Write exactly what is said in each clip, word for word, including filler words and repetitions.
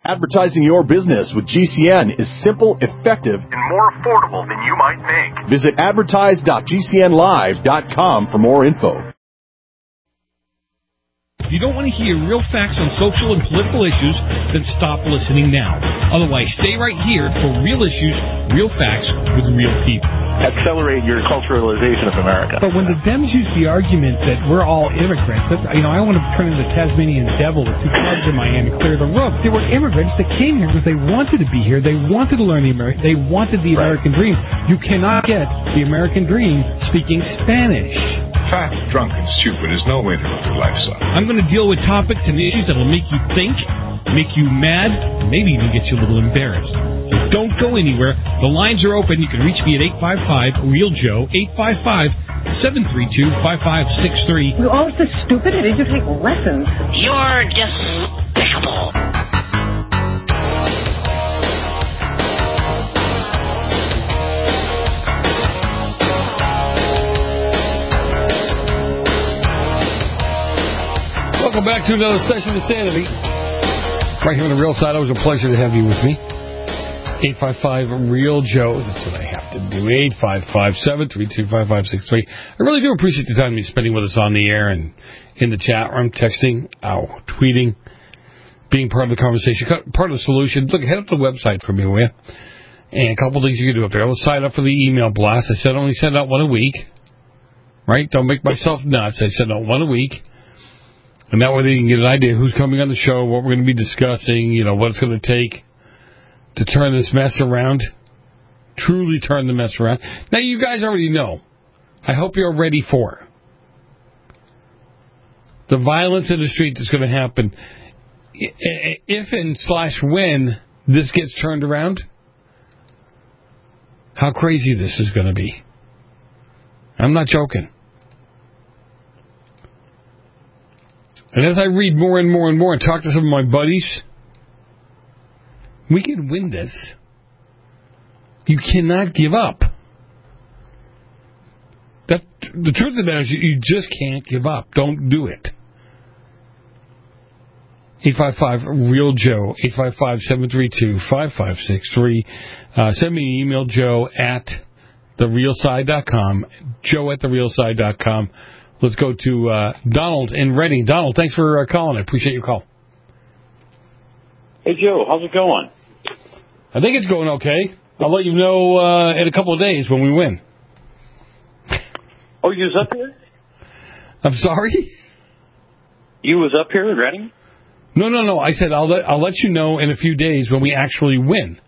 Advertising your business with G C N is simple, effective, and more affordable than you might think. Visit advertise dot g c n live dot com for more info. If you don't want to hear real facts on social and political issues, then stop listening now. Otherwise, stay right here for real issues, real facts with real people. Accelerate your culturalization of America. But when the Dems use the argument that we're all immigrants, that's, you know, I want to turn into the Tasmanian devil with two clubs in my hand and clear the road. They were immigrants that came here because they wanted to be here. They wanted to learn the American. They wanted the American dream. You cannot get the American dream speaking Spanish. Fat, drunk, and stupid is no way to live your life, son. I'm going to deal with topics and issues that will make you think, make you mad, maybe even get you a little embarrassed. So don't go anywhere. The lines are open. You can reach me at eight five five, real joe, eight five five, seven three two, five five six three. You're all so stupid. Did you take lessons? You're despicable. Welcome back to another session of Sanity. Right here on the Real Side. Always a pleasure to have you with me. eight five five, real joe. That's what I have to do. eight five five, seven three two, five five six three. I really do appreciate the time you're spending with us on the air and in the chat room, texting, ow, tweeting, being part of the conversation, part of the solution. Look, head up to the website for me, will you? And a couple things you can do up there. Let's sign up for the email blast. I said I only send out one a week. Right? Don't make myself nuts. I send out one a week. And that way they can get an idea who's coming on the show, what we're going to be discussing, you know, what it's going to take to turn this mess around, truly turn the mess around. Now, you guys already know. I hope you're ready for the violence in the street that's going to happen. If and slash when this gets turned around, how crazy this is going to be. I'm not joking. And as I read more and more and more and talk to some of my buddies, we can win this. You cannot give up. That the truth of the matter is you, you just can't give up. Don't do it. eight five five, real joe, eight five five, seven three two, five five six three. Uh, send me an email, joe at the real side dot com, joe at the real side dot com. Let's go to uh, Donald in Reading. Donald, thanks for uh, calling. I appreciate your call. Hey, Joe. How's it going? I think it's going okay. I'll let you know uh, in a couple of days when we win. Oh, you was up here? I'm sorry? You was up here in Reading? No, no, no. I said I'll let, I'll let you know in a few days when we actually win.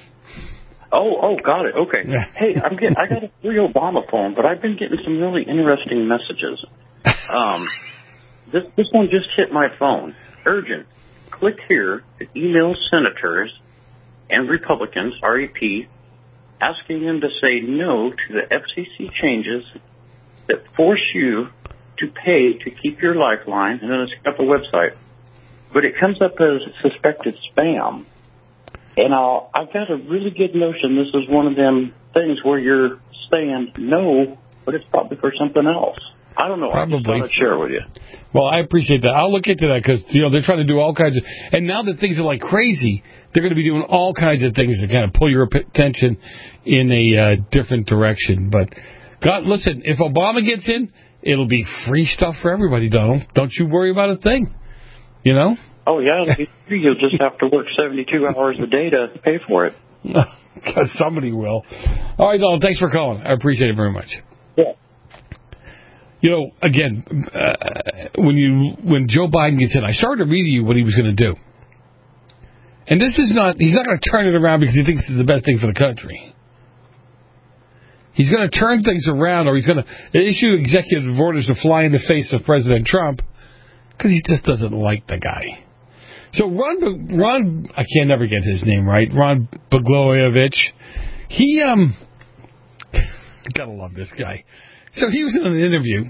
Oh, oh, got it. Okay. Yeah. Hey, I'm getting. I got a free Obama phone, but I've been getting some really interesting messages. Um, this this one just hit my phone. Urgent. Click here to email senators and Republicans, R E P, asking them to say no to the F C C changes that force you to pay to keep your lifeline, and then it's got the website. But it comes up as suspected spam. And I'll, I've got a really good notion this is one of them things where you're saying no, but it's probably for something else. I don't know. Probably. I just thought I'd share with you. Well, I appreciate that. I'll look into that because, you know, they're trying to do all kinds of... And now that things are like crazy, they're going to be doing all kinds of things to kind of pull your attention in a uh, different direction. But, God, listen, if Obama gets in, it'll be free stuff for everybody, Donald. Don't you worry about a thing. You know? Oh, yeah, you'll just have to work seventy-two hours a day to pay for it. Because somebody will. All right, Donald, thanks for calling. I appreciate it very much. Yeah. You know, again, uh, when you when Joe Biden gets in, I started to read you what he was going to do. And this is not, he's not going to turn it around because he thinks it's the best thing for the country. He's going to turn things around, or he's going to issue executive orders to fly in the face of President Trump because he just doesn't like the guy. So Ron, Ron, I can't never get his name right. Ron Blagojevich. He, um, gotta love this guy. So he was in an interview,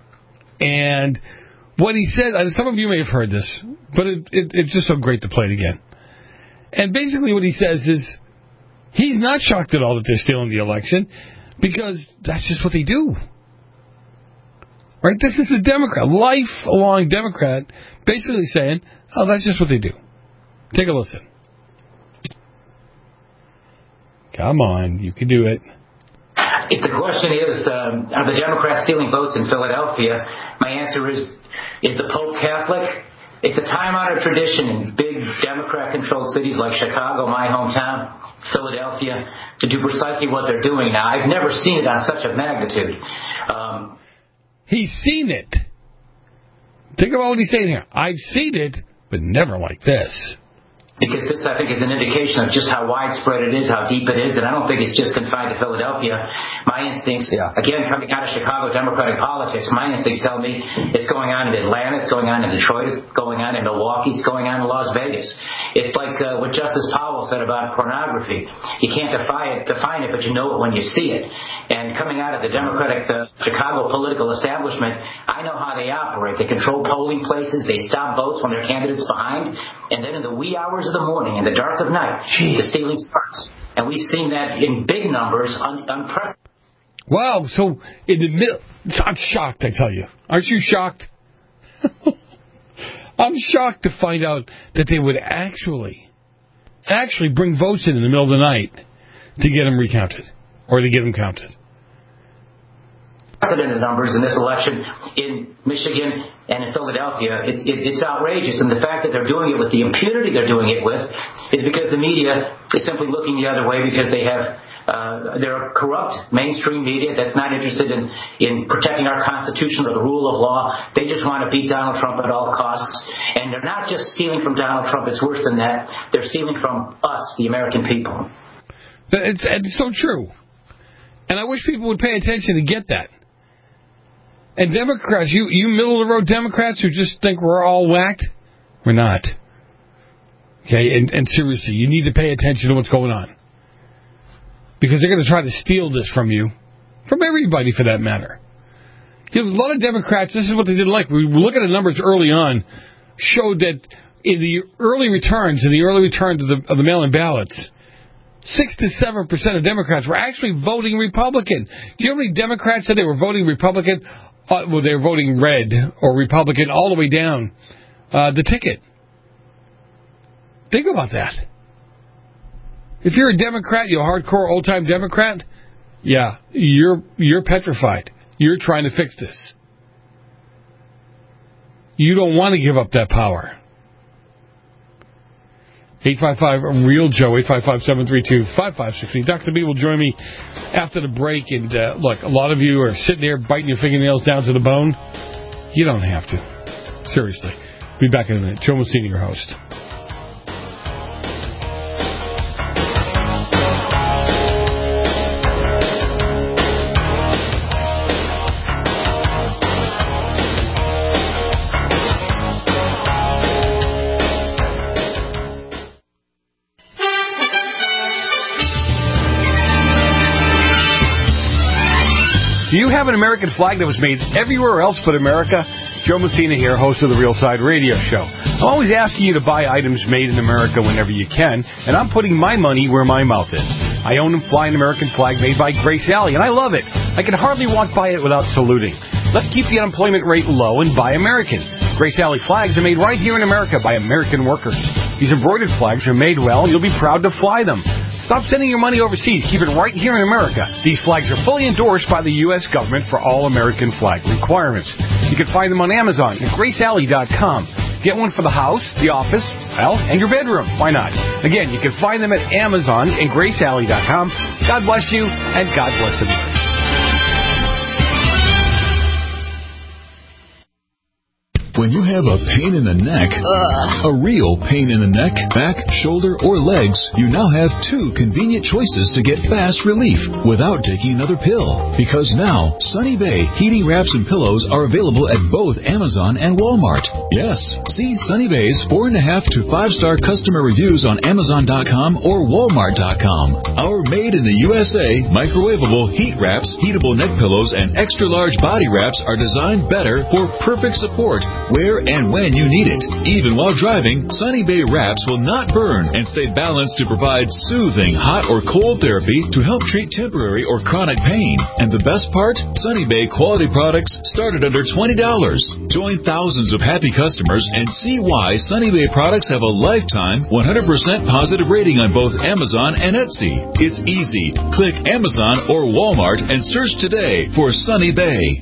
and what he said, some of you may have heard this, but it, it, it's just so great to play it again. And basically what he says is, he's not shocked at all that they're stealing the election, because that's just what they do. Right? This is a Democrat, lifelong Democrat, basically saying, oh, that's just what they do. Take a listen. Come on, you can do it. If the question is, um, are the Democrats stealing votes in Philadelphia, my answer is, is the Pope Catholic? It's a time-honored tradition in big Democrat-controlled cities like Chicago, my hometown, Philadelphia, to do precisely what they're doing now. I've never seen it on such a magnitude. Um, he's seen it. Think about what he's saying here. I've seen it, but never like this. Because this, I think, is an indication of just how widespread it is, how deep it is, and I don't think it's just confined to Philadelphia. My instincts, yeah. again, coming out of Chicago Democratic politics, my instincts tell me it's going on in Atlanta, it's going on in Detroit, it's going on in Milwaukee, it's going on in Las Vegas. It's like uh, what Justice Powell said about pornography. You can't define it, define it, but you know it when you see it. And coming out of the Democratic uh, Chicago political establishment, I know how they operate. They control polling places, they stop votes when their candidate's behind, and then in the wee hours of the morning, in the dark of night, Jeez. the stealing starts. And we've seen that in big numbers, un- unprecedented. Wow, so in the middle, I'm shocked, I tell you. Aren't you shocked? I'm shocked to find out that they would actually, actually bring votes in in the middle of the night to get them recounted, or to get them counted. Unprecedented numbers in this election in Michigan and in Philadelphia. It, it, it's outrageous, and the fact that they're doing it with the impunity they're doing it with is because the media is simply looking the other way because they have uh, they're a corrupt mainstream media that's not interested in, in protecting our Constitution or the rule of law. They just want to beat Donald Trump at all costs, and they're not just stealing from Donald Trump. It's worse than that. They're stealing from us, the American people. It's, it's so true, and I wish people would pay attention to get that. And Democrats, you, you middle-of-the-road Democrats who just think we're all whacked, we're not. Okay, and, and seriously, you need to pay attention to what's going on. Because they're going to try to steal this from you, from everybody for that matter. You know, a lot of Democrats, this is what they didn't like. We look at the numbers early on, showed that in the early returns, in the early returns of the, of the mail-in ballots, Six to seven percent of Democrats were actually voting Republican. Do you know how many Democrats said they were voting Republican? Uh, well, they were voting red or Republican all the way down uh, the ticket. Think about that. If you're a Democrat, you're a hardcore old-time Democrat, yeah, you're you're petrified. You're trying to fix this. You don't want to give up that power. eight five five, real Joe, eight five five, seven three two, five five six zero. Doctor B will join me after the break. And uh, look, a lot of you are sitting there biting your fingernails down to the bone. You don't have to. Seriously. Be back in a minute. Joe Messina, your host. Do you have an American flag that was made everywhere else but America? Joe Messina here, host of the Real Side Radio Show. I'm always asking you to buy items made in America whenever you can, and I'm putting my money where my mouth is. I own and fly an American flag made by Grace Alley, and I love it. I can hardly walk by it without saluting. Let's keep the unemployment rate low and buy American. Grace Alley flags are made right here in America by American workers. These embroidered flags are made well, and you'll be proud to fly them. Stop sending your money overseas. Keep it right here in America. These flags are fully endorsed by the U S government for all American flag requirements. You can find them on Amazon at grace alley dot com. Get one for the house, the office, well, and your bedroom. Why not? Again, you can find them at Amazon and grace alley dot com. God bless you, and God bless America. When you have a pain in the neck, Ugh. a real pain in the neck, back, shoulder, or legs, you now have two convenient choices to get fast relief without taking another pill. Because now, Sunny Bay heating wraps and pillows are available at both Amazon and Walmart. Yes, see Sunny Bay's four and a half to five star customer reviews on Amazon dot com or Walmart dot com. Our made in the U S A microwavable heat wraps, heatable neck pillows, and extra large body wraps are designed better for perfect support where and when you need it. Even while driving, Sunny Bay wraps will not burn and stay balanced to provide soothing hot or cold therapy to help treat temporary or chronic pain. And the best part? Sunny Bay quality products start at under twenty dollars. Join thousands of happy customers and see why Sunny Bay products have a lifetime one hundred percent positive rating on both Amazon and Etsy. It's easy. Click Amazon or Walmart and search today for Sunny Bay.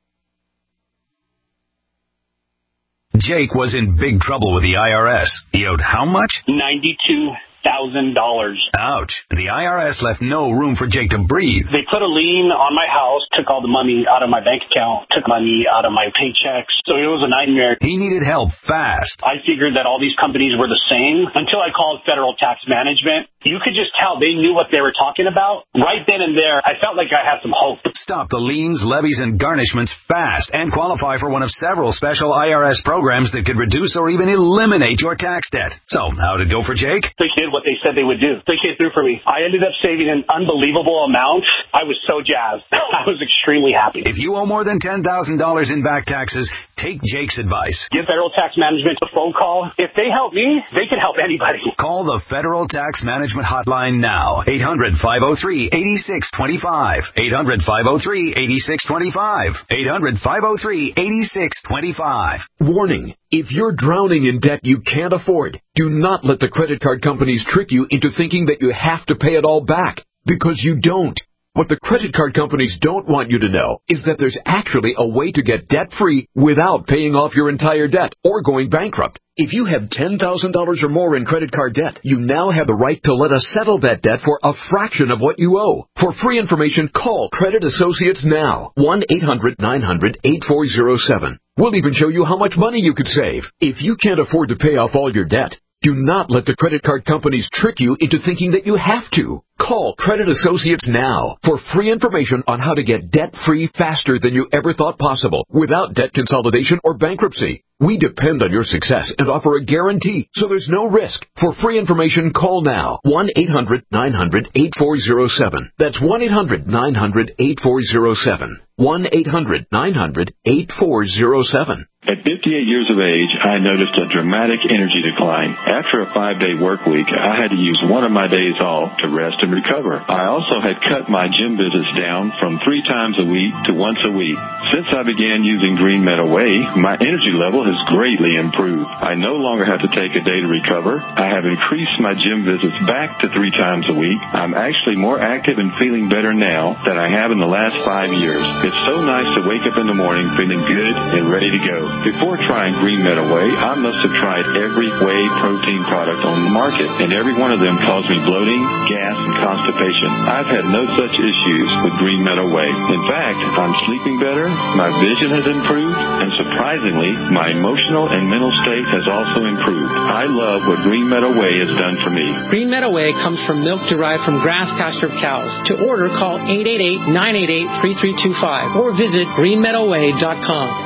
Jake was in big trouble with the I R S. He owed how much? ninety-two thousand dollars. Ouch. The I R S left no room for Jake to breathe. They put a lien on my house, took all the money out of my bank account, took money out of my paychecks. So it was a nightmare. He needed help fast. I figured that all these companies were the same until I called Federal Tax Management. You could just tell they knew what they were talking about. Right then and there, I felt like I had some hope. Stop the liens, levies, and garnishments fast and qualify for one of several special I R S programs that could reduce or even eliminate your tax debt. So, how'd it go for Jake? They did what they said they would do. They came through for me. I ended up saving an unbelievable amount. I was so jazzed. I was extremely happy. If you owe more than ten thousand dollars in back taxes, take Jake's advice. Give Federal Tax Management a phone call. If they help me, they can help anybody. Call the Federal Tax Management hotline now. eight hundred, five oh three, eight six two five. eight hundred, five oh three, eight six two five. eight hundred, five oh three, eight six two five. Warning. If you're drowning in debt you can't afford, do not let the credit card companies trick you into thinking that you have to pay it all back, because you don't. What the credit card companies don't want you to know is that there's actually a way to get debt-free without paying off your entire debt or going bankrupt. If you have ten thousand dollars or more in credit card debt, you now have the right to let us settle that debt for a fraction of what you owe. For free information, call Credit Associates now. one eight hundred nine hundred eight four zero seven. We'll even show you how much money you could save. If you can't afford to pay off all your debt, do not let the credit card companies trick you into thinking that you have to. Call Credit Associates now for free information on how to get debt-free faster than you ever thought possible without debt consolidation or bankruptcy. We depend on your success and offer a guarantee, so there's no risk. For free information, call now. one eight hundred nine hundred eight four zero seven. That's one eight hundred nine hundred eight four zero seven. one eight hundred nine hundred eight four zero seven. At fifty-eight years of age, I noticed a dramatic energy decline. After a five-day work week, I had to use one of my days off to rest and recover. I also had cut my gym visits down from three times a week to once a week. Since I began using Green Meadow Whey, my energy level has greatly improved. I no longer have to take a day to recover. I have increased my gym visits back to three times a week. I'm actually more active and feeling better now than I have in the last five years. It's so nice to wake up in the morning feeling good and ready to go. Before trying Green Meadow Whey, I must have tried every whey protein product on the market, and every one of them caused me bloating, gas, and constipation. I've had no such issues with Green Meadow Whey. In fact, I'm sleeping better, my vision has improved, and surprisingly, my emotional and mental state has also improved. I love what Green Meadow Whey has done for me. Green Meadow Whey comes from milk derived from grass pasture cows. To order, call eight eight eight, nine eight eight, three three two five or visit green meadow whey dot com.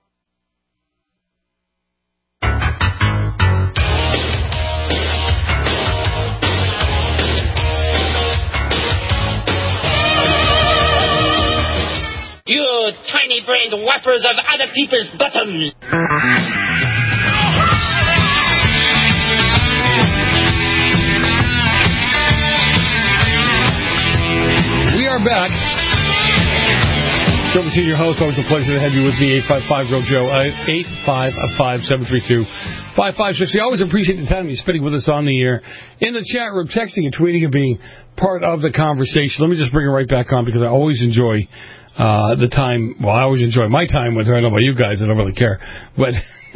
You tiny-brained wipers of other people's bottoms. We are back. Joe Messina, your host. Always a pleasure to have you with me. eight five five, Real Joe. eight five five, seven three two, five five six zero. I always appreciate the time you're spending with us on the air, in the chat room, texting and tweeting and being part of the conversation. Let me just bring it right back on because I always enjoy uh, the time. Well, I always enjoy my time with her. I don't know about you guys. I don't really care. But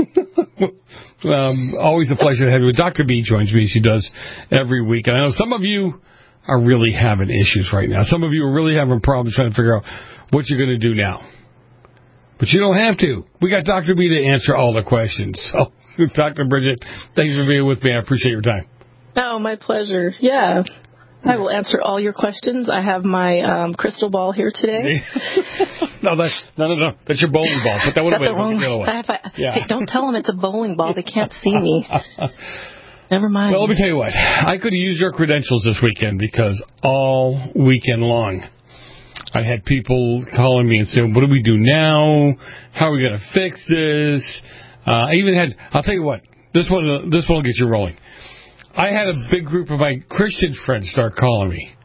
um, always a pleasure to have you. Doctor B joins me. She does every week. And I know some of you are really having issues right now. Some of you are really having problems trying to figure out what you're going to do now. But you don't have to. We got Doctor B to answer all the questions. So, Doctor Bridget, thanks for being with me. I appreciate your time. Oh, my pleasure. Yeah. I will answer all your questions. I have my um, crystal ball here today. no, that's, no, no, no. That's your bowling ball. Put that one away. Wrong, I have, I, yeah. Hey, don't tell them it's a bowling ball. They can't see me. Never mind. Well, let me tell you what. I could have used your credentials this weekend because all weekend long I had people calling me and saying, what do we do now? How are we going to fix this? Uh, I even had, I'll tell you what, this one, this one will get you rolling. I had a big group of my Christian friends start calling me.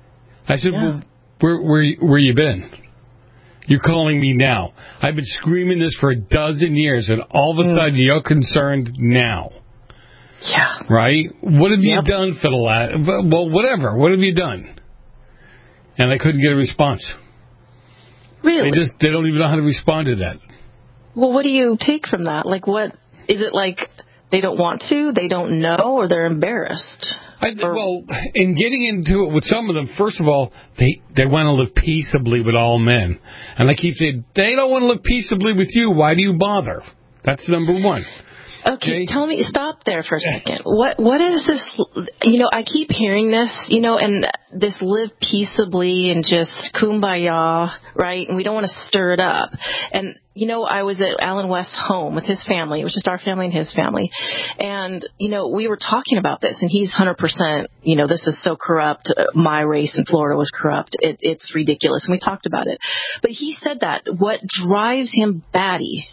I said, yeah. well, where, where, where you been? You're calling me now. I've been screaming this for a dozen years, and all of a mm. sudden you're concerned now. Yeah. Right? What have yep. you done for the last... Well, whatever. What have you done? And I couldn't get a response. Really? They just they don't even know how to respond to that. Well, what do you take from that? Like, what... Is it like they don't want to, they don't know, or they're embarrassed? I, well, in getting into it with some of them, first of all, they, they want to live peaceably with all men. And I keep saying, they don't want to live peaceably with you. Why do you bother? That's number one. Okay, okay, tell me, stop there for a second. What What is this, you know, I keep hearing this, you know, and this live peaceably and just kumbaya, right? And we don't want to stir it up. And, you know, I was at Alan West's home with his family. It was just our family and his family. And, you know, we were talking about this, and he's one hundred percent, you know, this is so corrupt. My race in Florida was corrupt. It, it's ridiculous. And we talked about it. But he said that what drives him batty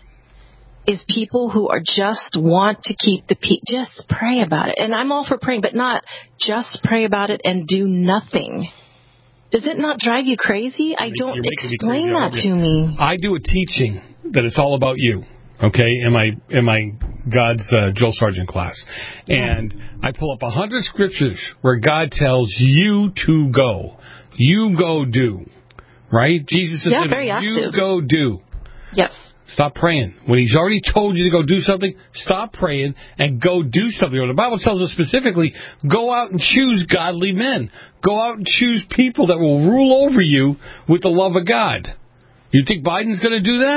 is people who are just want to keep the peace. Just pray about it. And I'm all for praying, but not just pray about it and do nothing. Does it not drive you crazy? I don't explain that to me. I do a teaching that it's all about you, okay, in my in my God's uh, Joel Sargent class. And I pull up a hundred scriptures where God tells you to go. You go do. Right? Jesus says, yeah, very you active. go do. Yes. Stop praying. When he's already told you to go do something, stop praying and go do something. When the Bible tells us specifically, go out and choose godly men. Go out and choose people that will rule over you with the love of God. You think Biden's going to do that?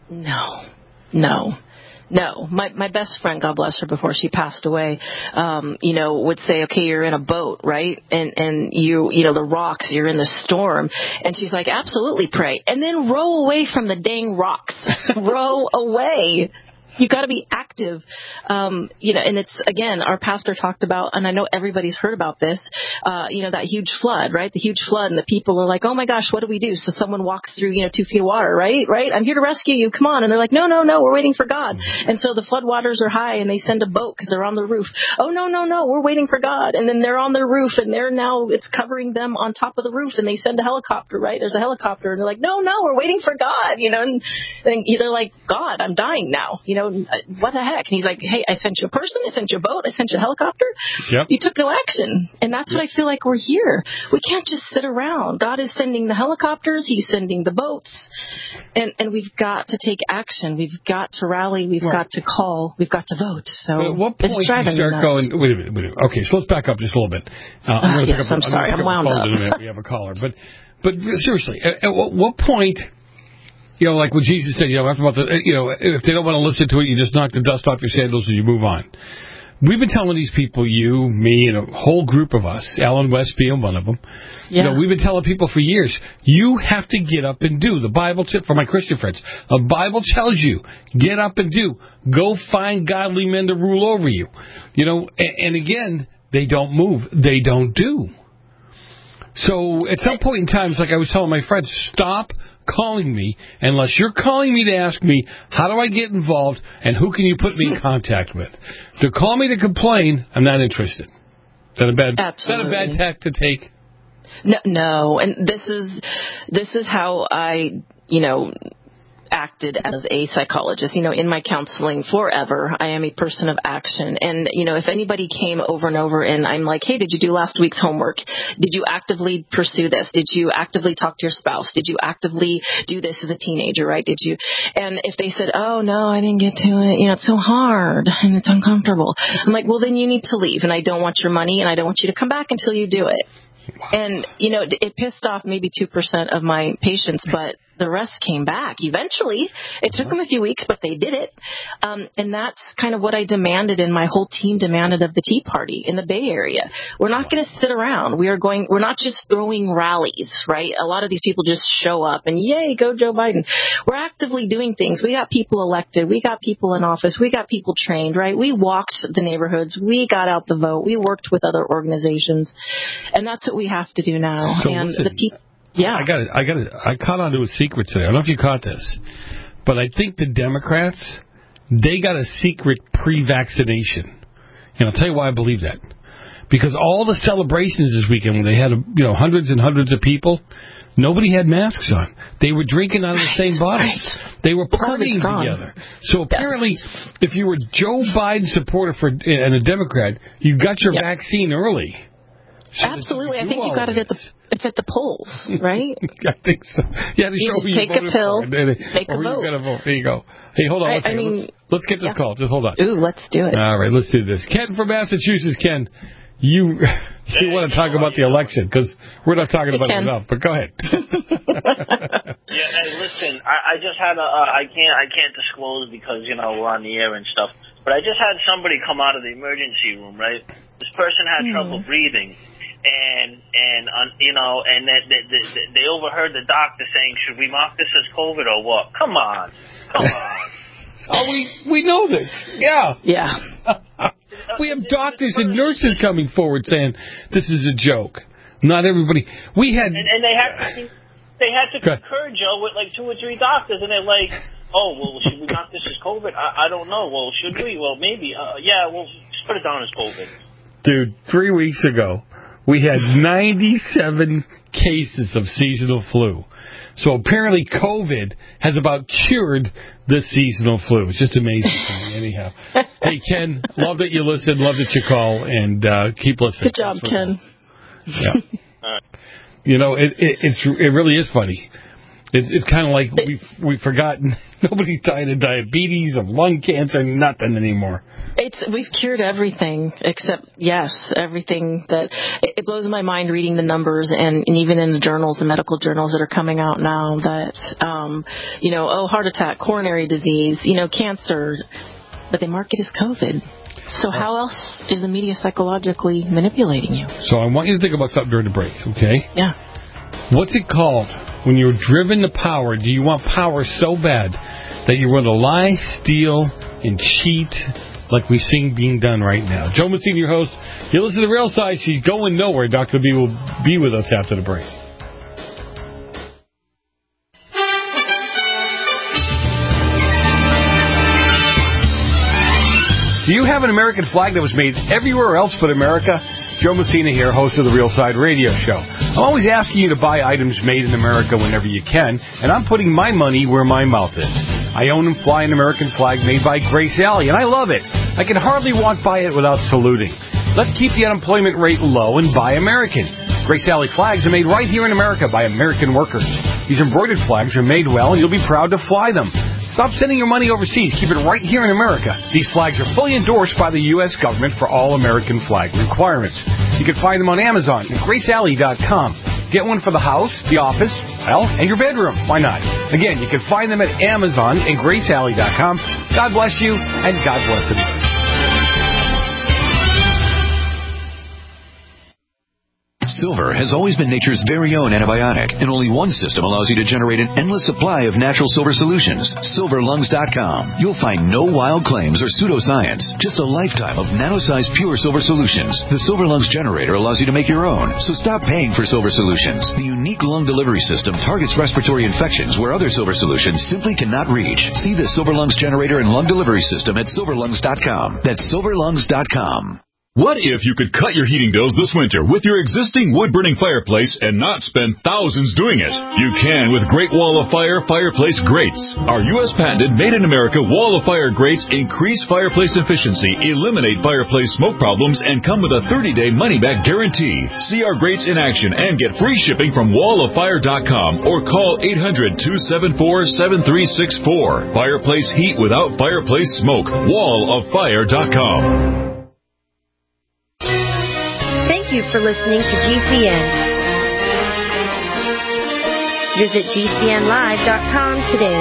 No. No. No, my my best friend, God bless her, before she passed away, um, you know, would say, okay, you're in a boat, right? And and you, you know, the rocks, you're in the storm. And she's like, absolutely pray. And then row away from the dang rocks. Row away. You got to be active, um, you know, and it's, again, our pastor talked about, and I know everybody's heard about this, uh, you know, that huge flood, right? The huge flood, and the people are like, oh my gosh, what do we do? So someone walks through, you know, two feet of water, right? Right? I'm here to rescue you. Come on. And they're like, no, no, no, we're waiting for God. And so the flood waters are high, and they send a boat because they're on the roof. Oh, no, no, no, we're waiting for God. And then they're on the roof, and they're now, it's covering them on top of the roof, and they send a helicopter, right? There's a helicopter, and they're like, no, no, we're waiting for God, you know, and, and they're like, God, I'm dying now, you know, what the heck? And he's like, hey, I sent you a person, I sent you a boat, I sent you a helicopter. Yep. You took no action. And that's yep. what I feel like we're here. We can't just sit around. God is sending the helicopters, he's sending the boats, and and we've got to take action. We've got to rally, we've well, got to call, we've got to vote. So at what point it's do you start nuts. going, wait a minute, wait a minute. Okay, so let's back up just a little bit. Uh, I'm, uh, yes, up, I'm sorry, I'm, I'm wound up. In a minute. We have a caller. But, but seriously, at, at what point... You know, like what Jesus said, you know, after about the, you know, if they don't want to listen to it, you just knock the dust off your sandals and you move on. We've been telling these people, you, me, and a whole group of us, Alan West being one of them, yeah. you know, we've been telling people for years, you have to get up and do. The Bible, t- for my Christian friends, the Bible tells you, get up and do. Go find godly men to rule over you. You know, and, and again, they don't move. They don't do. So at some point in time, it's like I was telling my friends, stop calling me unless you're calling me to ask me how do I get involved and who can you put me in contact with. To call me to complain, I'm not interested. Is that a bad, Absolutely. Is that a bad tack to take? No, no, and this is this is how I, you know, acted as a psychologist. You know, in my counseling forever, I am a person of action. And, you know, if anybody came over and over and I'm like, hey, did you do last week's homework? Did you actively pursue this? Did you actively talk to your spouse? Did you actively do this as a teenager, right? Did you? And if they said, oh, no, I didn't get to it, you know, it's so hard and it's uncomfortable. I'm like, well, then you need to leave. And I don't want your money and I don't want you to come back until you do it. Wow. And, you know, it pissed off maybe two percent of my patients, but the rest came back. Eventually, it took them a few weeks, but they did it. Um, and that's kind of what I demanded and my whole team demanded of the Tea Party in the Bay Area. We're not going to sit around. We are going, we're not just throwing rallies, right? A lot of these people just show up and yay, go Joe Biden. We're actively doing things. We got people elected. We got people in office. We got people trained, right? We walked the neighborhoods. We got out the vote. We worked with other organizations. And that's what we have to do now. So and listen, the people. Yeah. I got it. I got it. I caught on to a secret today. I don't know if you caught this, but I think the Democrats, they got a secret pre-vaccination. And I'll tell you why I believe that. Because all the celebrations this weekend, when they had, you know, hundreds and hundreds of people, nobody had masks on. They were drinking out of the same bottles. Right. They were partying together. So apparently, yes. if you were Joe Biden supporter for and a Democrat, you got your yep. vaccine early. So Absolutely. I think you got it at the it's at the polls, right? I think so. You had to you show just me take you a pill, for, and then, make or a vote. You got to vote. There you go. Hey, hold on. I, Okay, I mean, let's, let's get this yeah. call. Just hold on. Ooh, let's do it. All right, let's do this. Ken from Massachusetts. Ken, you you want to talk about the election because we're not talking hey, about Ken. it enough. But go ahead. Yeah, hey, listen, I, I just had a, uh, I can't, I can't disclose because, you know, we're on the air and stuff, but I just had somebody come out of the emergency room, right? This person had mm. trouble breathing, and, and, uh, you know, and they, they, they, they overheard the doctor saying, should we mark this as COVID or what? Come on. Come on. Oh, we, we know this. Yeah. Yeah. We have doctors and nurses coming forward saying this is a joke. Not everybody. We had. And, and they had to, they had to concur, Joe, with like two or three doctors, and they're like, "Oh, well, should we mark this as COVID? I, I don't know. Well, should we? Well, maybe. Uh, yeah, well, just put it down as COVID." Dude, three weeks ago, we had ninety-seven cases of seasonal flu. So apparently COVID has about cured the seasonal flu. It's just amazing to me, anyhow. Hey, Ken, love that you listen, love that you call, and uh, keep listening. Good job, Ken. Yeah. You know, it, it it's it really is funny. It's it's kind of like we've we've forgotten. Nobody's dying of diabetes, of lung cancer, nothing anymore. It's we've cured everything except yes, everything that it, it blows my mind reading the numbers and, and even in the journals, the medical journals that are coming out now that um, you know, oh, heart attack, coronary disease, you know, cancer, but they mark it as COVID. So how else is the media psychologically manipulating you? So I want you to think about something during the break, okay? Yeah. What's it called? When you're driven to power, do you want power so bad that you want to lie, steal, and cheat like we see being done right now? Joe Messina, your host. You listen to The Real Side. She's going nowhere. Doctor B will be with us after the break. Do you have an American flag that was made everywhere else but America? Joe Messina here, host of The Real Side Radio Show. I'm always asking you to buy items made in America whenever you can, and I'm putting my money where my mouth is. I own and fly an American flag made by Grace Alley, and I love it. I can hardly walk by it without saluting. Let's keep the unemployment rate low and buy American. Grace Alley flags are made right here in America by American workers. These embroidered flags are made well, and you'll be proud to fly them. Stop sending your money overseas. Keep it right here in America. These flags are fully endorsed by the U S government for all American flag requirements. You can find them on Amazon and grace alley dot com. Get one for the house, the office, well, and your bedroom. Why not? Again, you can find them at Amazon and grace alley dot com. God bless you, and God bless America. Silver has always been nature's very own antibiotic, and only one system allows you to generate an endless supply of natural silver solutions. silver lungs dot com. You'll find no wild claims or pseudoscience, just a lifetime of nano-sized pure silver solutions. The Silver Lungs generator allows you to make your own, so stop paying for silver solutions. The unique lung delivery system targets respiratory infections where other silver solutions simply cannot reach. See the Silver Lungs generator and lung delivery system at silver lungs dot com. That's silver lungs dot com. What if you could cut your heating bills this winter with your existing wood-burning fireplace and not spend thousands doing it? You can with Great Wall of Fire fireplace grates. Our U S patented made-in-America Wall of Fire grates increase fireplace efficiency, eliminate fireplace smoke problems, and come with a thirty-day money-back guarantee. See our grates in action and get free shipping from wall of fire dot com or call eight hundred, two seven four, seven three six four. Fireplace heat without fireplace smoke. wall of fire dot com. Thank you for listening to G C N. Visit G C N live dot com today.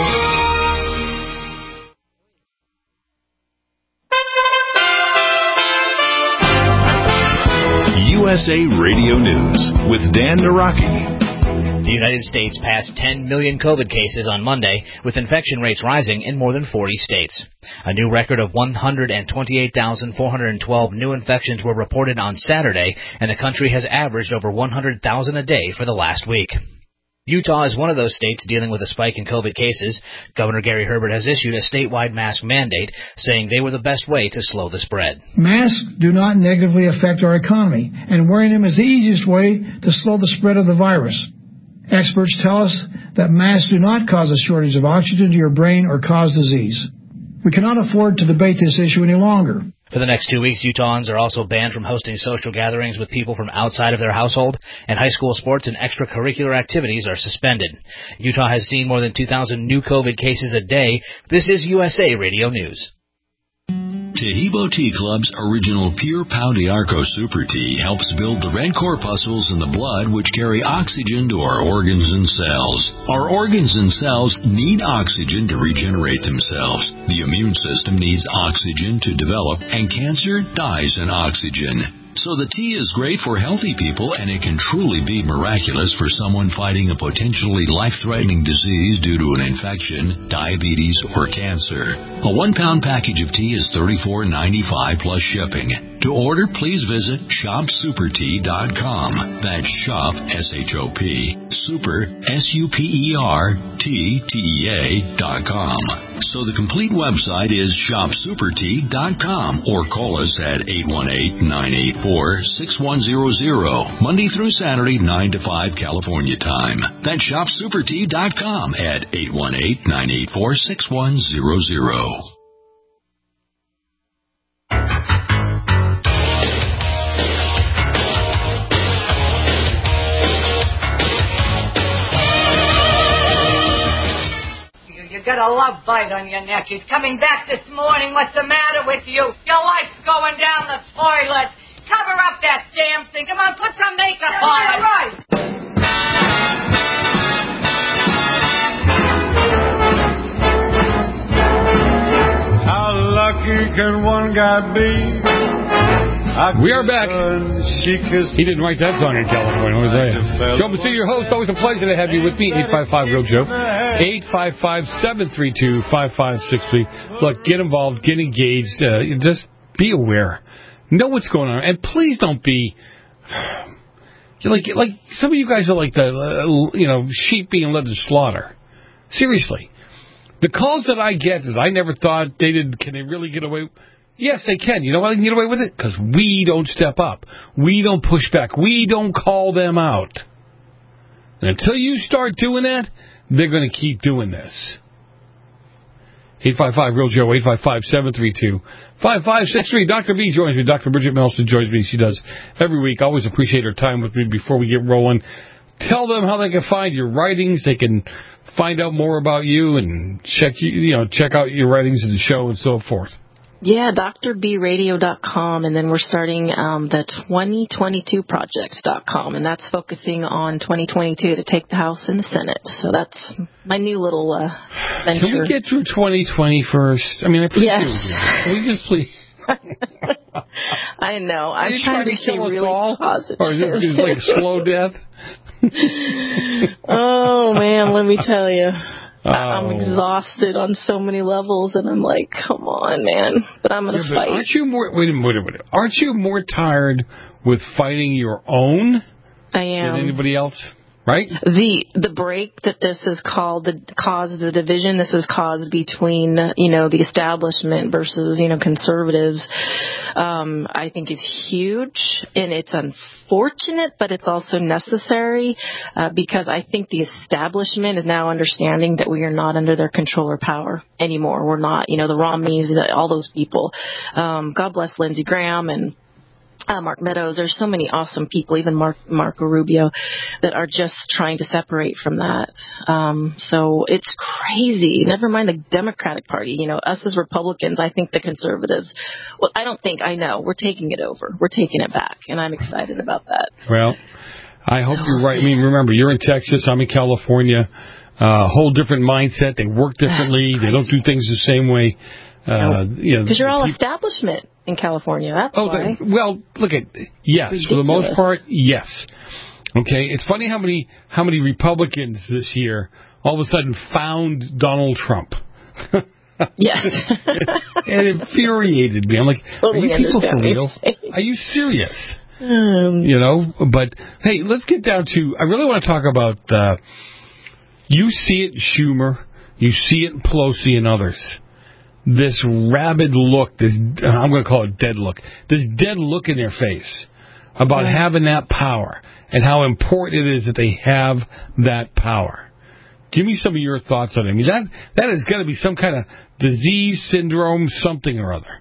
U S A Radio News with Dan Naraki. The United States passed ten million COVID cases on Monday, with infection rates rising in more than forty states. A new record of one hundred twenty-eight thousand four hundred twelve new infections were reported on Saturday, and the country has averaged over one hundred thousand a day for the last week. Utah is one of those states dealing with a spike in COVID cases. Governor Gary Herbert has issued a statewide mask mandate, saying they were the best way to slow the spread. Masks do not negatively affect our economy, and wearing them is the easiest way to slow the spread of the virus. Experts tell us that masks do not cause a shortage of oxygen to your brain or cause disease. We cannot afford to debate this issue any longer. For the next two weeks, Utahns are also banned from hosting social gatherings with people from outside of their household, and high school sports and extracurricular activities are suspended. Utah has seen more than two thousand new COVID cases a day. This is U S A Radio News. Tahibo Tea Club's original Pure Pau d'Arco Super Tea helps build the red corpuscles in the blood which carry oxygen to our organs and cells. Our organs and cells need oxygen to regenerate themselves. The immune system needs oxygen to develop, and cancer dies in oxygen. So the tea is great for healthy people, and it can truly be miraculous for someone fighting a potentially life-threatening disease due to an infection, diabetes, or cancer. A one-pound package of tea is thirty-four ninety-five plus shipping. To order, please visit shop super tea dot com. That's shop, S H O P, super, S U P E R, T, T E A, dot com. So the complete website is shop super tea dot com, or call us at eight one eight, nine eight four, six one zero zero, Monday through Saturday, nine to five California time. That's shop super tea dot com at eight one eight, nine eight four, six one zero zero. You got a love bite on your neck. He's coming back this morning. What's the matter with you? Your life's going down the toilet. Cover up that damn thing. Come on, put some makeup on it. Right. How lucky can one guy be? We are back. He didn't write that song in California, what was that? Joe Messina, your host. Always a pleasure to have you with me. eight five five, real Joe. eight five five, seven three two, five five six three. Look, get involved, get engaged. Uh, just be aware. Know what's going on. And please don't be... You're like, like some of you guys are like the, uh, you know, sheep being led to slaughter. Seriously. The calls that I get that I never thought they did, can they really get away... Yes, they can. You know why they can get away with it? Because we don't step up. We don't push back. We don't call them out. And until you start doing that, they're going to keep doing this. eight five five, real Joe, eight five five, seven three two, five five six three. Doctor B joins me. Doctor Bridget Melson joins me. She does every week. Always appreciate her time with me before we get rolling. Tell them how they can find your writings. They can find out more about you and check you, you know, check out your writings and the show and so forth. Yeah, D R B radio dot com, and then we're starting um, the twenty twenty-two project dot com, and that's focusing on twenty twenty-two to take the House and the Senate. So that's my new little uh, venture. Can we get through twenty twenty first? I mean, I appreciate yes. you. Can we just please? I know. I'm trying, trying to to stay kill us really all? positive. Or is it just like slow death? Oh, man, let me tell you. Oh. I'm exhausted on so many levels, and I'm like, come on, man. But I'm going to yeah, fight. Aren't you more? Wait a minute, wait a minute. Aren't you more tired with fighting your own I am. than anybody else? Right? The the break that this has called the caused the division this has caused between you know the establishment versus you know conservatives, um, I think is huge, and it's unfortunate, but it's also necessary uh, because I think the establishment is now understanding that we are not under their control or power anymore. We're not, you know, the Romneys, all those people. Um, God bless Lindsey Graham and. Uh, Mark Meadows, there's so many awesome people, even Mark, Marco Rubio, that are just trying to separate from that. Um, so it's crazy. Never mind the Democratic Party. You know, us as Republicans, I think the conservatives, well, I don't think, I know, we're taking it over. We're taking it back, and I'm excited about that. Well, I hope you're right. I mean, remember, you're in Texas, I'm in California. A uh, whole different mindset. They work differently. They don't do things the same way. Uh, no. you know, because you're all people, establishment in California. That's oh, why. The, well, look at yes, Ridiculous. For the most part, yes. Okay, it's funny how many how many Republicans this year all of a sudden found Donald Trump. Yes, it infuriated me. I'm like, totally are you people for real? Are you serious? Um, you know, but hey, let's get down to. I really want to talk about. Uh, You see it in Schumer. You see it in Pelosi and others. This rabid look, this I'm going to call it dead look, this dead look in their face about right. having that power and how important it is that they have that power. Give me some of your thoughts on it. I mean, that, that has got to be some kind of disease, syndrome, something or other.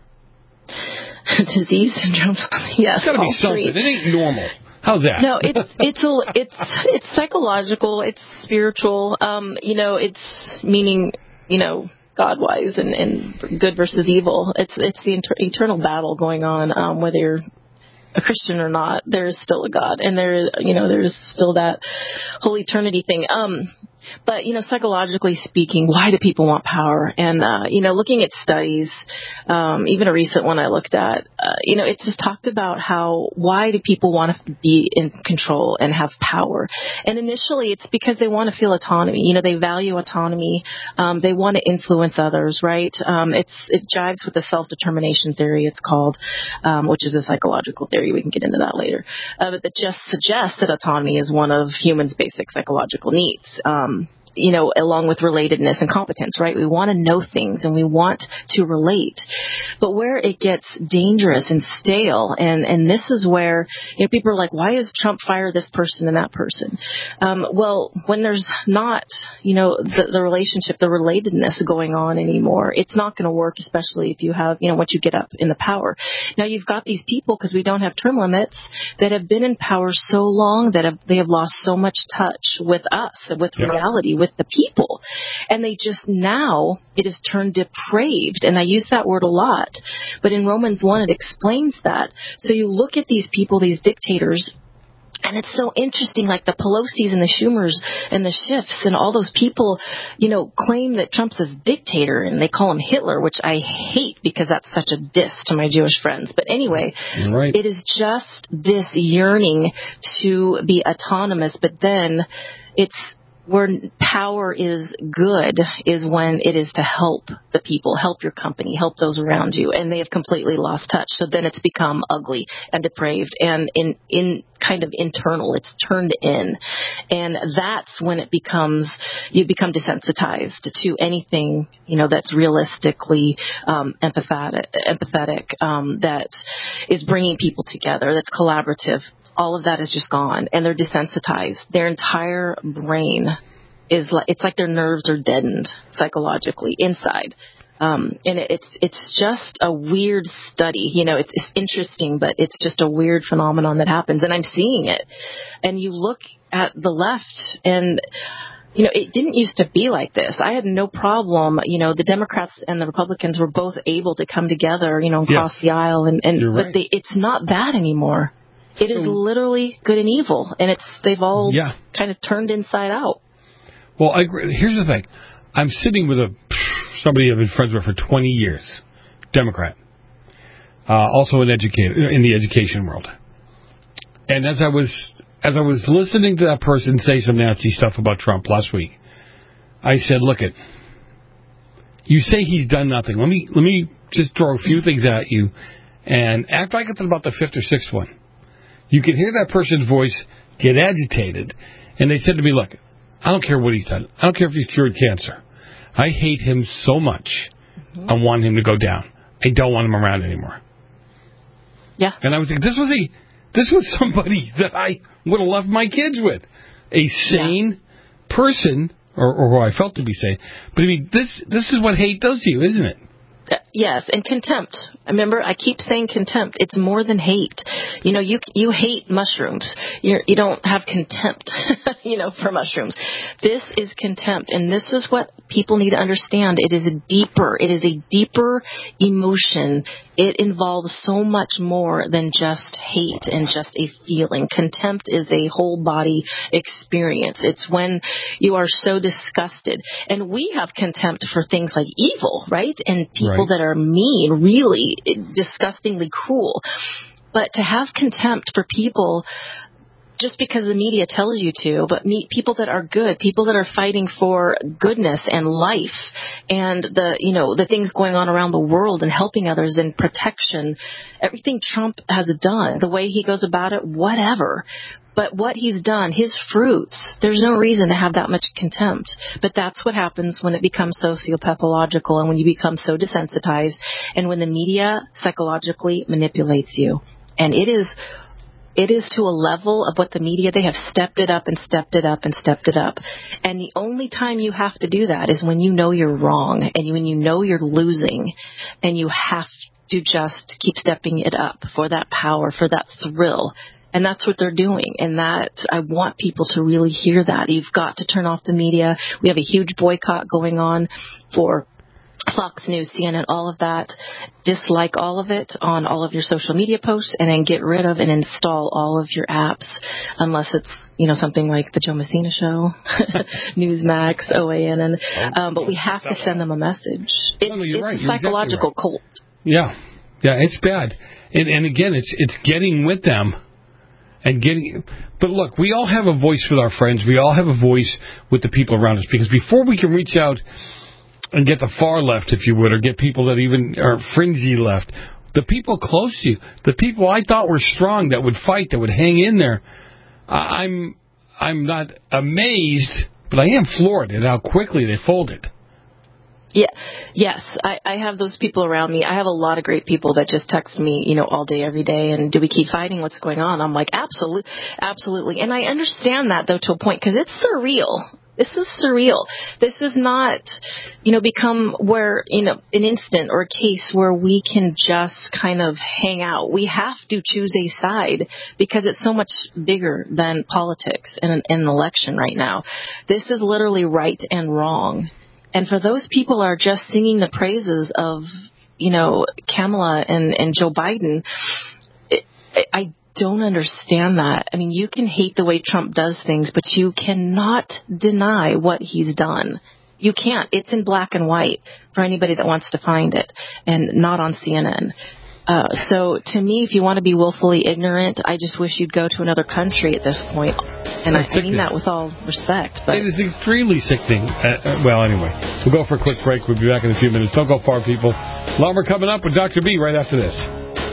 Disease, syndrome, yes. It's got to be something. Three. It ain't normal. How's that? No, it's it's a, it's it's psychological. It's spiritual. Um, you know, it's meaning, you know, God-wise and, and good versus evil. It's it's the inter- eternal battle going on. Um, whether you're a Christian or not, there is still a God, and there, you know, there's still that whole eternity thing. Um, but you know, psychologically speaking, why do people want power? And uh, you know, looking at studies, um, even a recent one I looked at, uh, you know, it just talked about how why do people want to be in control and have power? And initially, it's because they want to feel autonomy. You know, they value autonomy. Um, they want to influence others, right? Um, it's it jives with the self-determination theory. It's called, um, which is a psychological theory. We can get into that later. Uh, but that just suggests that autonomy is one of humans' basic psychological needs. Um, you know, along with relatedness and competence, right? We want to know things and we want to relate. But where it gets dangerous and stale, and, and this is where, you know, people are like, why is Trump fire this person and that person? Um, well, when there's not, you know, the, the relationship, the relatedness going on anymore, it's not going to work, especially if you have, you know, once you get up in the power. Now, you've got these people, because we don't have term limits, that have been in power so long that have, they have lost so much touch with us, with yeah. reality, with the people. And they just now, it is turned depraved. And I use that word a lot. But in Romans one, it explains that. So you look at these people, these dictators, and it's so interesting, like the Pelosi's and the Schumers and the Schiffs and all those people, you know, claim that Trump's a dictator and they call him Hitler, which I hate because that's such a diss to my Jewish friends. But anyway, right. It is just this yearning to be autonomous, but then it's where power is good is when it is to help the people, help your company, help those around you, and they have completely lost touch. So then it's become ugly and depraved and in, in kind of internal. It's turned in, and that's when it becomes you become desensitized to anything, you know, that's realistically um, empathetic, empathetic um, that is bringing people together, that's collaborative. All of that is just gone, and they're desensitized. Their entire brain is like, it's like their nerves are deadened psychologically inside. Um, and it, it's, it's just a weird study. You know, it's, it's interesting, but it's just a weird phenomenon that happens, and I'm seeing it. And you look at the left, and you know, it didn't used to be like this. I had no problem. You know, the Democrats and the Republicans were both able to come together, you know, across yes. the aisle, and, and You're but right. they, it's not that anymore. It is literally good and evil, and it's they've all yeah. kind of turned inside out. Well, I agree. Here's the thing. I'm sitting with a somebody I've been friends with for twenty years, Democrat, uh, also an educator in the education world. And as I was as I was listening to that person say some nasty stuff about Trump last week, I said, "Look it. You say he's done nothing. Let me let me just throw a few things at you, and act like it's about the fifth or sixth one." You can hear that person's voice get agitated. And they said to me, look, I don't care what he's done. I don't care if he's cured cancer. I hate him so much. Mm-hmm. I want him to go down. I don't want him around anymore. Yeah. And I was thinking, this was a, this was somebody that I would have left my kids with. A sane yeah. person, or, or who I felt to be sane. But I mean, this, this is what hate does to you, isn't it? Uh, yes, and contempt. Remember, I keep saying contempt. It's more than hate. You know, you you hate mushrooms. You're, you don't have contempt, you know, for mushrooms. This is contempt, and this is what people need to understand. It is a deeper. It is a deeper emotion. It involves so much more than just hate and just a feeling. Contempt is a whole body experience. It's when you are so disgusted, and we have contempt for things like evil, right? And people. Right. That are mean, really disgustingly cruel. But to have contempt for people just because the media tells you to, but meet people that are good, people that are fighting for goodness and life and the, you know, the things going on around the world and helping others and protection. Everything Trump has done, the way he goes about it, whatever. But what he's done, his fruits, there's no reason to have that much contempt. But that's what happens when it becomes sociopathological and when you become so desensitized and when the media psychologically manipulates you. And it is it is to a level of what the media, they have stepped it up and stepped it up and stepped it up. And the only time you have to do that is when you know you're wrong and when you know you're losing and you have to just keep stepping it up for that power, for that thrill. And that's what they're doing. And that, I want people to really hear that. You've got to turn off the media. We have a huge boycott going on for Fox News, C N N, all of that. Dislike all of it on all of your social media posts and then get rid of and install all of your apps unless it's, you know, something like the Joe Messina Show, Newsmax, O A N N. Um, but we have to send them a message. It's, no, you're it's right. a You're psychological exactly right. cult. Yeah. Yeah, it's bad. And, and again, it's it's getting with them. And getting, but look, we all have a voice with our friends. We all have a voice with the people around us. Because before we can reach out and get the far left, if you would, or get people that even are fringy left, the people close to you, the people I thought were strong, that would fight, that would hang in there, I'm I'm not amazed, but I am floored at how quickly they folded. Yeah, yes, I, I have those people around me. I have a lot of great people that just text me, you know, all day, every day. And do we keep fighting? What's going on? I'm like, absolutely, absolutely. And I understand that, though, to a point, because it's surreal. This is surreal. This is not, you know, become where, you know, an instant or a case where we can just kind of hang out. We have to choose a side because it's so much bigger than politics in an, in an election right now. This is literally right and wrong. And for those people are just singing the praises of, you know, Kamala and, and Joe Biden, it, I don't understand that. I mean, you can hate the way Trump does things, but you cannot deny what he's done. You can't. It's in black and white for anybody that wants to find it, and not on C N N. Uh, so to me, if you want to be willfully ignorant, I just wish you'd go to another country at this point. And I, I mean that with all respect. But it is extremely sickening. Uh, well, anyway, we'll go for a quick break. We'll be back in a few minutes. Don't go far, people. A lot more coming up with Doctor B right after this.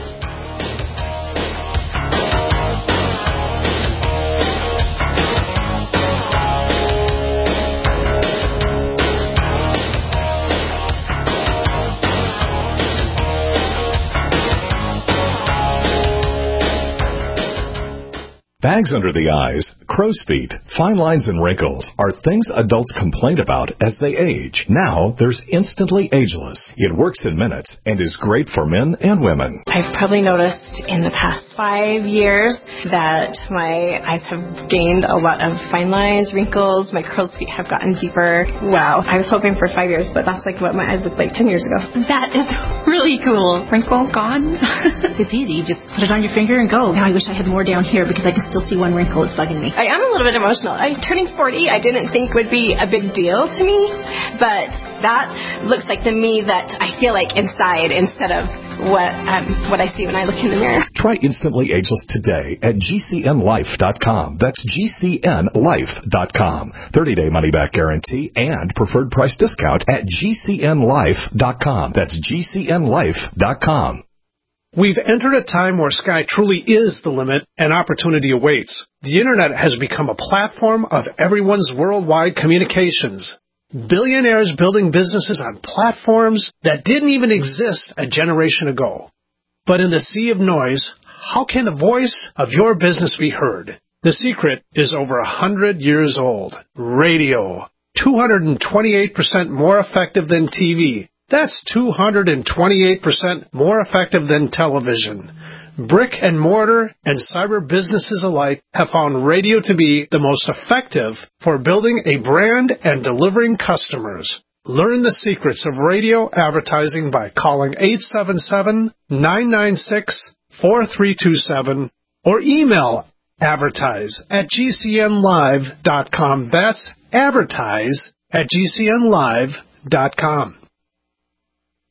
Bags under the eyes, crow's feet, fine lines and wrinkles are things adults complain about as they age. Now there's Instantly Ageless. It works in minutes and is great for men and women. I've probably noticed in the past five years that my eyes have gained a lot of fine lines, wrinkles, my crow's feet have gotten deeper. Wow. I was hoping for five years, but that's like what my eyes looked like ten years ago. That is really cool. Wrinkle gone. It's easy. You just put it on your finger and go. Now I wish I had more down here because I can still see one wrinkle. It's bugging me. I am a little bit emotional. I turning forty, I didn't think would be a big deal to me, but that looks like the me that I feel like inside instead of what um, what I see when I look in the mirror. Try Instantly Ageless today at G C N life dot com. That's G C N life dot com. thirty-day money-back guarantee and preferred price discount at G C N life dot com. That's G C N life dot com. We've entered a time where sky truly is the limit and opportunity awaits. The Internet has become a platform of everyone's worldwide communications. Billionaires building businesses on platforms that didn't even exist a generation ago. But in the sea of noise, how can the voice of your business be heard? The secret is over a hundred years old. Radio. two hundred twenty-eight percent more effective than T V. That's two hundred twenty-eight percent more effective than television. Brick and mortar and cyber businesses alike have found radio to be the most effective for building a brand and delivering customers. Learn the secrets of radio advertising by calling eight seven seven, nine nine six, four three two seven or email advertise at G C N live dot com. That's advertise at G C N live dot com.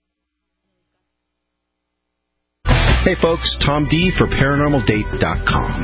Hey folks, Tom D for Paranormal Date dot com.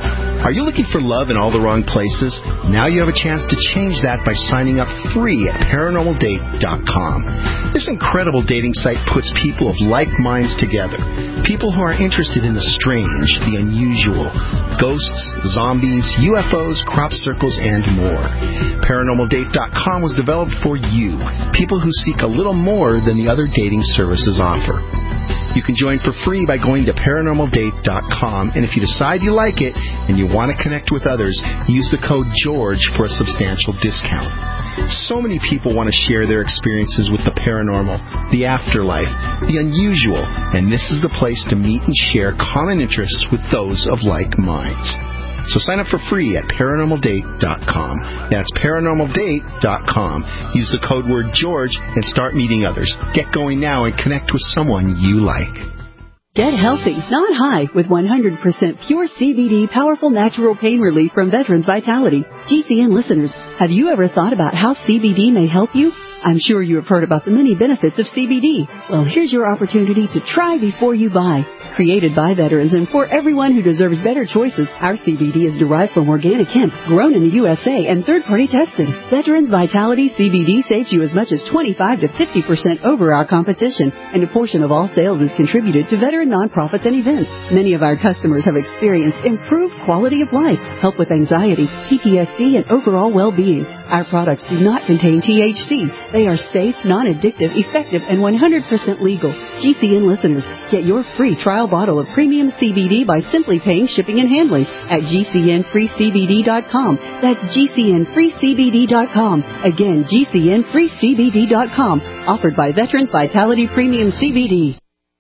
Are you looking for love in all the wrong places? Now you have a chance to change that by signing up free at paranormal date dot com. This incredible dating site puts people of like minds together. People who are interested in the strange, the unusual, ghosts, zombies, U F Os, crop circles, and more. paranormal date dot com was developed for you, people who seek a little more than the other dating services offer. You can join for free by going to paranormal date dot com, and if you decide you like it and you want to connect with others, use the code GEORGE for a substantial discount. So many people want to share their experiences with the paranormal, the afterlife, the unusual, and this is the place to meet and share common interests with those of like minds. So sign up for free at paranormal date dot com. That's paranormal date dot com. Use the code word George and start meeting others. Get going now and connect with someone you like. Get healthy, not high, with one hundred percent pure C B D powerful natural pain relief from Veterans Vitality. G C N listeners, have you ever thought about how C B D may help you? I'm sure you have heard about the many benefits of C B D. Well, here's your opportunity to try before you buy. Created by veterans and for everyone who deserves better choices, our C B D is derived from organic hemp, grown in the U S A, and third-party tested. Veterans Vitality C B D saves you as much as twenty-five to fifty percent over our competition, and a portion of all sales is contributed to veteran nonprofits and events. Many of our customers have experienced improved quality of life, help with anxiety, P T S D, and overall well-being. Our products do not contain T H C. They are safe, non-addictive, effective, and one hundred percent legal. G C N listeners, get your free trial bottle of premium C B D by simply paying shipping and handling at G C N free C B D dot com. That's G C N free C B D dot com. Again, G C N free C B D dot com. Offered by Veterans Vitality Premium C B D.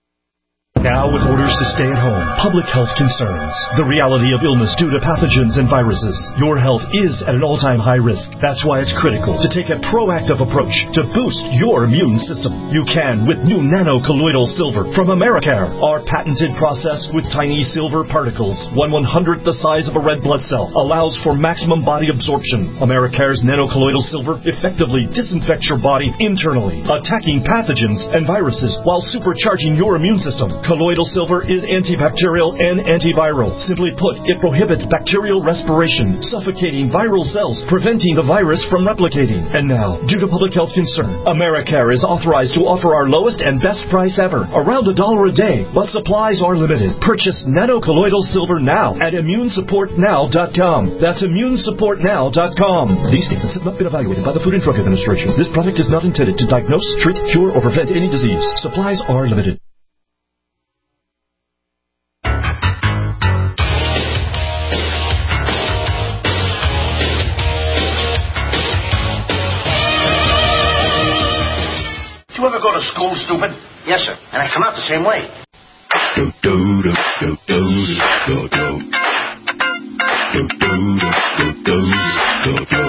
Now with orders to stay at home, public health concerns, the reality of illness due to pathogens and viruses, your health is at an all-time high risk. That's why it's critical to take a proactive approach to boost your immune system. You can with new nano-colloidal silver from Americare. Our patented process with tiny silver particles, one one-hundredth the size of a red blood cell, allows for maximum body absorption. Americare's nano-colloidal silver effectively disinfects your body internally, attacking pathogens and viruses while supercharging your immune system. Colloidal silver is antibacterial and antiviral. Simply put, it prohibits bacterial respiration, suffocating viral cells, preventing the virus from replicating. And now, due to public health concern, Americare is authorized to offer our lowest and best price ever, around a dollar a day, but supplies are limited. Purchase nano-colloidal silver now at immune support now dot com. That's immune support now dot com. These statements have not been evaluated by the Food and Drug Administration. This product is not intended to diagnose, treat, cure, or prevent any disease. Supplies are limited. You ever go to school, stupid? Yes, sir. And I come out the same way. Do, do, do, do, do, do, do. Do, do, do, do, do, do.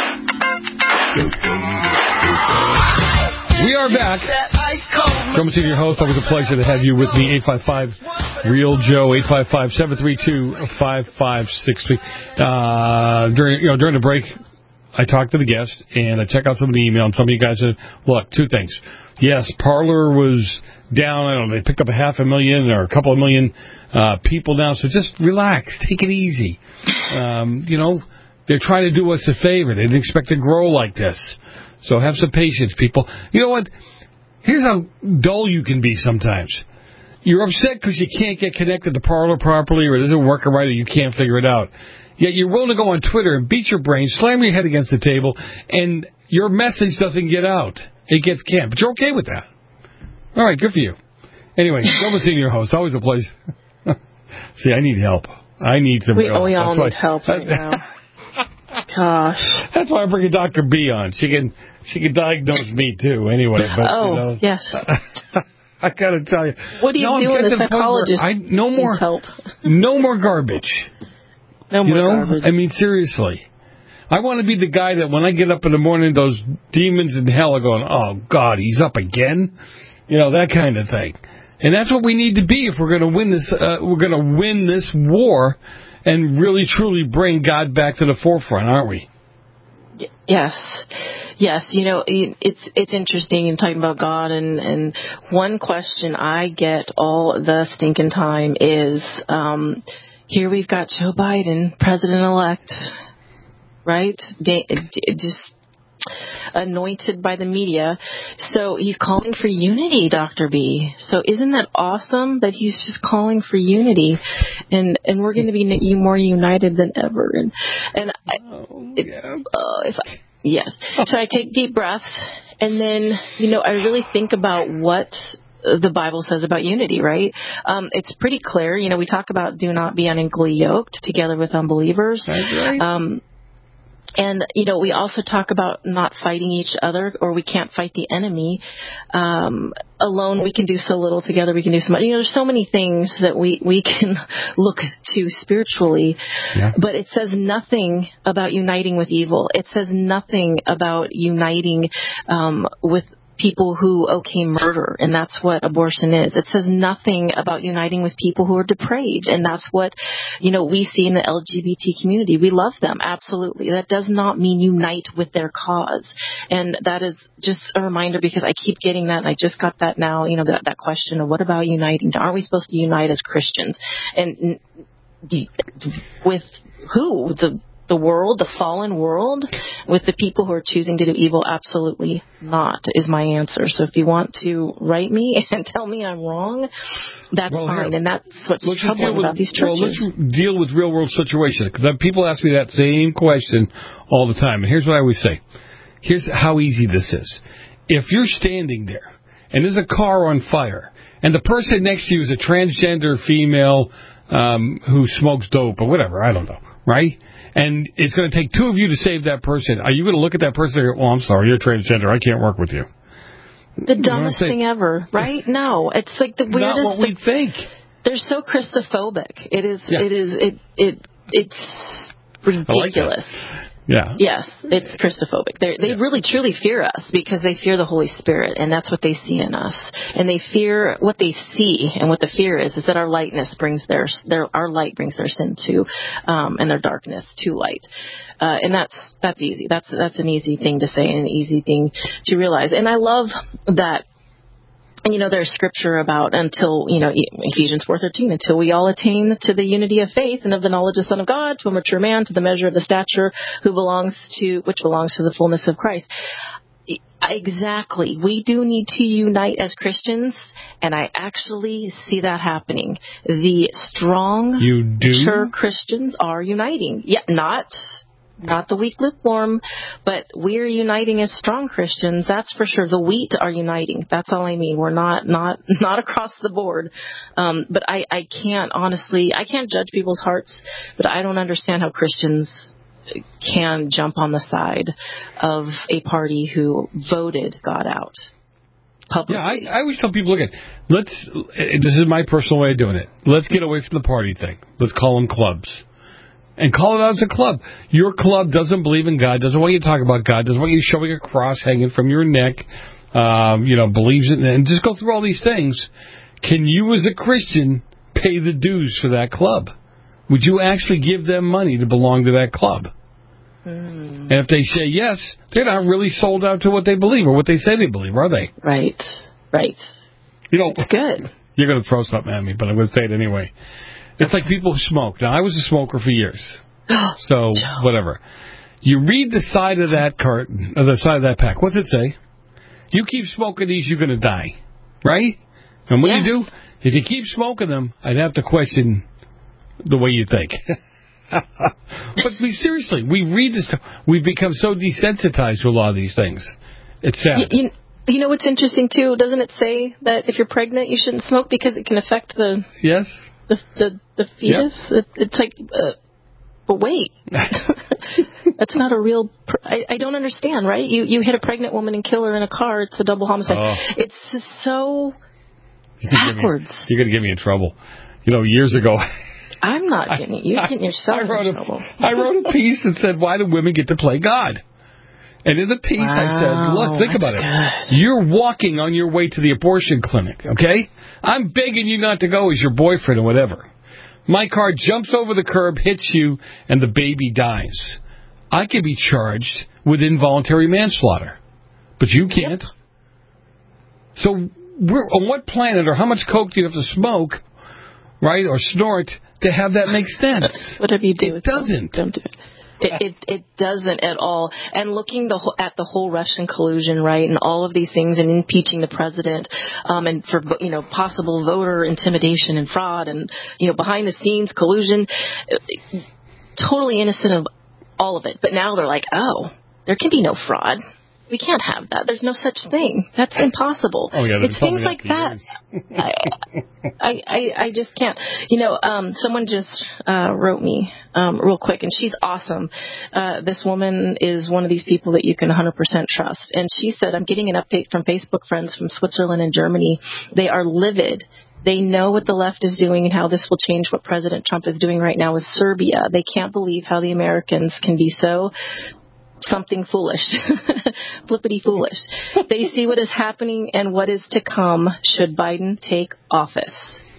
Do, do, do. We are back. Come see your host. Always a pleasure to have you with me. eight five five Real Joe. eight five five, seven three two, five five six three. Uh, during you know during the break, I talked to the guest, and I checked out some of the email, and some of you guys said, look, two things. Yes, Parler was down. I don't know, they picked up a half a million or a couple of million uh, people now, so just relax. Take it easy. Um, you know, they're trying to do us a favor. They didn't expect to grow like this. So have some patience, people. You know what? Here's how dull you can be sometimes. You're upset because you can't get connected to Parler properly, or it doesn't work right, or you can't figure it out. Yet you're willing to go on Twitter and beat your brain, slam your head against the table, and your message doesn't get out. It gets canned. But you're okay with that. All right, good for you. Anyway, Double seeing your host. Always a pleasure. See, I need help. I need some we, help. We all That's need why, help right now. Gosh. That's why I bring Doctor B on. She can she can diagnose me, too, anyway. But, oh, you know, yes. I got to tell you. What do you no, do when the psychologist I, no more, needs help? No more garbage. No more you know? garbage. I mean, seriously. I want to be the guy that when I get up in the morning, those demons in hell are going, oh, God, he's up again? You know, that kind of thing. And that's what we need to be if we're going to win this, uh, we're going to win this war and really, truly bring God back to the forefront, aren't we? Yes. Yes, you know, it's it's interesting in talking about God, and, and one question I get all the stinking time is, um, here we've got Joe Biden, president-elect, right? Da- just anointed by the media. So he's calling for unity, Doctor B. So isn't that awesome that he's just calling for unity? And and we're going to be more united than ever. And and I, it, uh, if I, yes. So I take deep breaths, and then, you know, I really think about what the Bible says about unity, right? Um, it's pretty clear. You know, we talk about do not be unequally yoked together with unbelievers. That's right. Um, And, you know, we also talk about not fighting each other, or we can't fight the enemy. Um, alone, we can do so little. Together, we can do so much. You know, there's so many things that we, we can look to spiritually. Yeah. But it says nothing about uniting with evil. It says nothing about uniting um, with people who okay murder, and that's what abortion is. It says nothing about uniting with people who are depraved, and that's what, you know, we see in the L G B T community. We love them, absolutely. That does not mean unite with their cause, and that is just a reminder, because I keep getting that, and I just got that now, you know, that, that question of what about uniting? Aren't we supposed to unite as Christians? And with who? The The world, the fallen world, with the people who are choosing to do evil? Absolutely not, is my answer. So if you want to write me and tell me I'm wrong, that's well, fine. here, and that's what's troubling with, about these churches. Well, let's deal with real world situation, because people ask me that same question all the time. And here's what I always say. Here's how easy this is. If you're standing there and there's a car on fire, and the person next to you is a transgender female um, who smokes dope or whatever, I don't know, right? And it's going to take two of you to save that person. Are you going to look at that person and go, oh, I'm sorry, you're transgender, I can't work with you? The dumbest thing ever, right? No, it's like the weirdest. Not what we the, think. They're so Christophobic. It is. Yeah. It is. It. It. It's ridiculous. Yeah. Yes, it's Christophobic. They they yeah. really truly fear us because they fear the Holy Spirit, and that's what they see in us. And they fear what they see, and what the fear is is that our lightness brings their their our light brings their sin to, um, and their darkness to light. Uh, and that's that's easy. That's that's an easy thing to say and an easy thing to realize. And I love that. And, you know, there's scripture about until, you know, Ephesians four thirteen, until we all attain to the unity of faith and of the knowledge of the Son of God, to a mature man, to the measure of the stature who belongs to, which belongs to the fullness of Christ. Exactly. We do need to unite as Christians, and I actually see that happening. The strong, you do? mature Christians are uniting. Yeah, not... Not the weak lukewarm, but we're uniting as strong Christians. That's for sure. The wheat are uniting. That's all I mean. We're not not not across the board. Um, but I, I can't honestly, I can't judge people's hearts, but I don't understand how Christians can jump on the side of a party who voted God out publicly. Yeah, I, I always tell people, look at, let's, this is my personal way of doing it. Let's get away from the party thing. Let's call them clubs. And call it out as a club. Your club doesn't believe in God, doesn't want you to talk about God, doesn't want you showing a cross hanging from your neck, um, you know, believes in it, and just go through all these things. Can you, as a Christian, pay the dues for that club? Would you actually give them money to belong to that club? Mm. And if they say yes, they're not really sold out to what they believe or what they say they believe, are they? Right, right. You know, it's good. You're going to throw something at me, but I'm going to say it anyway. It's like people who smoke. Now, I was a smoker for years, so whatever. You read the side of that carton, or the side of that pack. What's it say? You keep smoking these, you're going to die, right? And what yes. you do, if you keep smoking them, I'd have to question the way you think. But we, seriously, we read this stuff. We've become so desensitized to a lot of these things. It's sad. You, you, you know what's interesting, too? Doesn't it say that if you're pregnant, you shouldn't smoke because it can affect the... Yes. The the, the fetus, yep. it, it's like, uh, but wait, that's not a real. Pr- I, I don't understand, right? You you hit a pregnant woman and kill her in a car. It's a double homicide. Oh. It's just so you're backwards. Me, you're going to get me in trouble. You know, years ago. I'm not getting you. You're getting yourself I wrote in a, trouble. I wrote a piece that said, "Why do women get to play God?" And in the piece, wow, I said, look, think about it. Good. You're walking on your way to the abortion clinic, okay? I'm begging you not to go as your boyfriend or whatever. My car jumps over the curb, hits you, and the baby dies. I can be charged with involuntary manslaughter, but you can't. Yep. So we're, on what planet or how much coke do you have to smoke right, or snort to have that make sense. Whatever you do, it doesn't. Don't do it. It, it it doesn't at all. And looking the whole, at the whole Russian collusion, right, and all of these things, and impeaching the president, um, and for you know possible voter intimidation and fraud, and you know behind the scenes collusion, totally innocent of all of it. But now they're like, oh, there can be no fraud. We can't have that. There's no such thing. That's impossible. Oh, yeah, it's things like that. I, I, I, I just can't. You know, um, someone just uh, wrote me um, real quick, and she's awesome. Uh, this woman is one of these people that you can one hundred percent trust. And she said, I'm getting an update from Facebook friends from Switzerland and Germany. They are livid. They know what the left is doing and how this will change what President Trump is doing right now with Serbia. They can't believe how the Americans can be so something foolish, flippity foolish. They see what is happening and what is to come should Biden take office.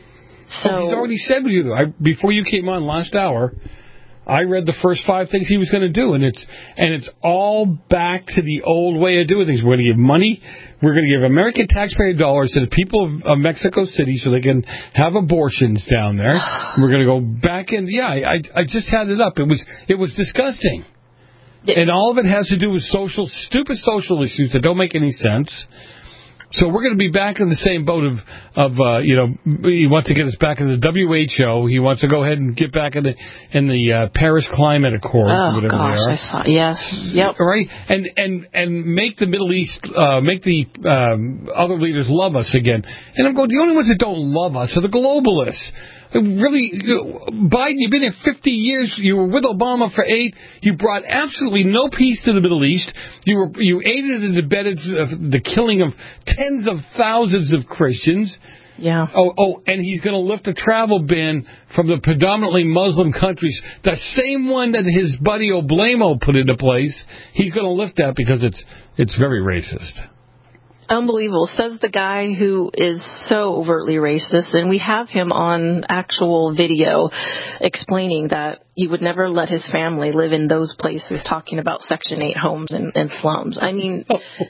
So oh, he's already said what you do. I, before you came on last hour, I read the first five things he was going to do, and it's and it's all back to the old way of doing things. We're going to give money. We're going to give American taxpayer dollars to the people of, of Mexico City so they can have abortions down there. We're going to go back in. Yeah, I I just had it up. It was it was disgusting. And all of it has to do with social, stupid social issues that don't make any sense. So we're going to be back in the same boat of, of uh, you know, he wants to get us back in the W H O. He wants to go ahead and get back in the in the uh, Paris Climate Accord. Oh, whatever gosh, they are. I saw, yes, yep. Right? And, and, and make the Middle East, uh, make the um, other leaders love us again. And I'm going, the only ones that don't love us are the globalists. Really, Biden, you've been here fifty years. You were with Obama for eight. You brought absolutely no peace to the Middle East. You were you aided and abetted the killing of tens of thousands of Christians. Yeah. Oh, oh, and he's going to lift a travel ban from the predominantly Muslim countries, the same one that his buddy Oblamo put into place. He's going to lift that because it's it's very racist. Unbelievable, says the guy who is so overtly racist, and we have him on actual video explaining that he would never let his family live in those places, talking about Section eight homes and, and slums. I mean,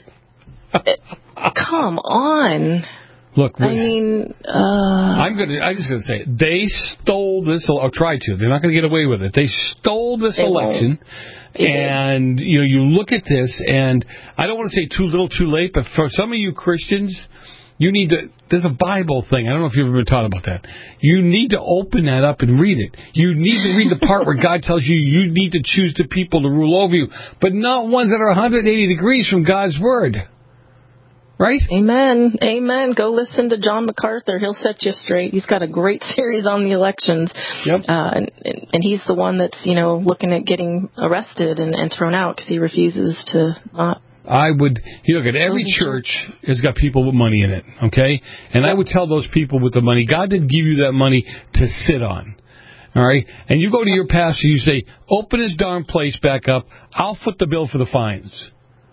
come on. Look, I mean, uh, I'm gonna. I'm just gonna say it. They stole this, or tried to. They're not going to get away with it. They stole this election. And, you know, you look at this, and I don't want to say too little, too late, but for some of you Christians, you need to, there's a Bible thing. I don't know if you've ever been taught about that. You need to open that up and read it. You need to read the part where God tells you you need to choose the people to rule over you, but not ones that are one hundred eighty degrees from God's Word. Right? Amen. Amen. Go listen to John MacArthur. He'll set you straight. He's got a great series on the elections. Yep. Uh, and, and he's the one that's, you know, looking at getting arrested and, and thrown out because he refuses to not. I would, you look at every church has got people with money in it, okay? And I would tell those people with the money, God didn't give you that money to sit on. All right? And you go to your pastor, you say, open his darn place back up. I'll foot the bill for the fines.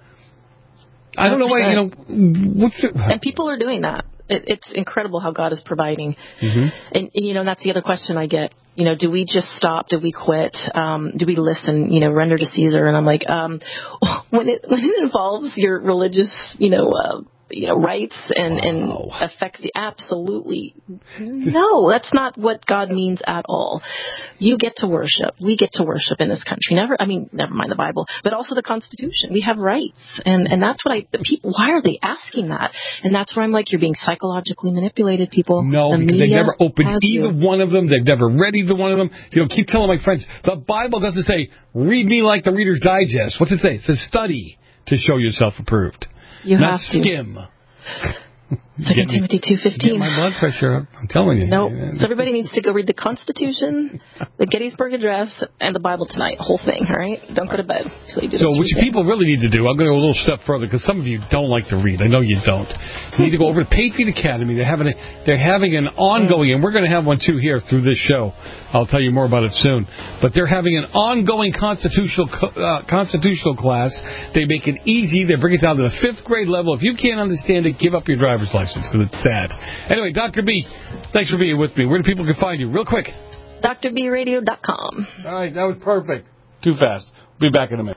I don't know why, you know, what's it? And people are doing that. It, it's incredible how God is providing. Mm-hmm. And, and, you know, that's the other question I get. You know, do we just stop? Do we quit? Um, do we listen, you know, render to Caesar? And I'm like, um, when it, when it involves your religious, you know, uh, you know, rights and, wow. and affects the absolutely no, that's not what God means at all. You get to worship. We get to worship in this country. Never, I mean, never mind the Bible, but also the Constitution. We have rights, and and that's what I. The people, why are they asking that? And that's where I'm like, you're being psychologically manipulated, people. No, the because they never opened either you. one of them. They've never read either one of them. You know, keep telling my friends, the Bible doesn't say read me like the Reader's Digest. What's it say? It says study to show yourself approved. You Not have to. skim. Second Timothy two fifteen. Get my blood pressure up. I'm telling you. No. Nope. So everybody needs to go read the Constitution, the Gettysburg Address, and the Bible tonight. Whole thing, all right? Don't go to bed until you do So this what people really need to do, I'm going to go a little step further, because some of you don't like to read. I know you don't. You need to go over to Patriot Academy. They're having a, they're having an ongoing, and we're going to have one too here through this show. I'll tell you more about it soon. But they're having an ongoing constitutional uh, constitutional class. They make it easy. They bring it down to the fifth grade level. If you can't understand it, give up your driver's license, because it's sad. Anyway, Doctor B, thanks for being with me. Where do people can find you? Real quick. D R B radio dot com. All right, that was perfect. Too fast. We'll be back in a minute.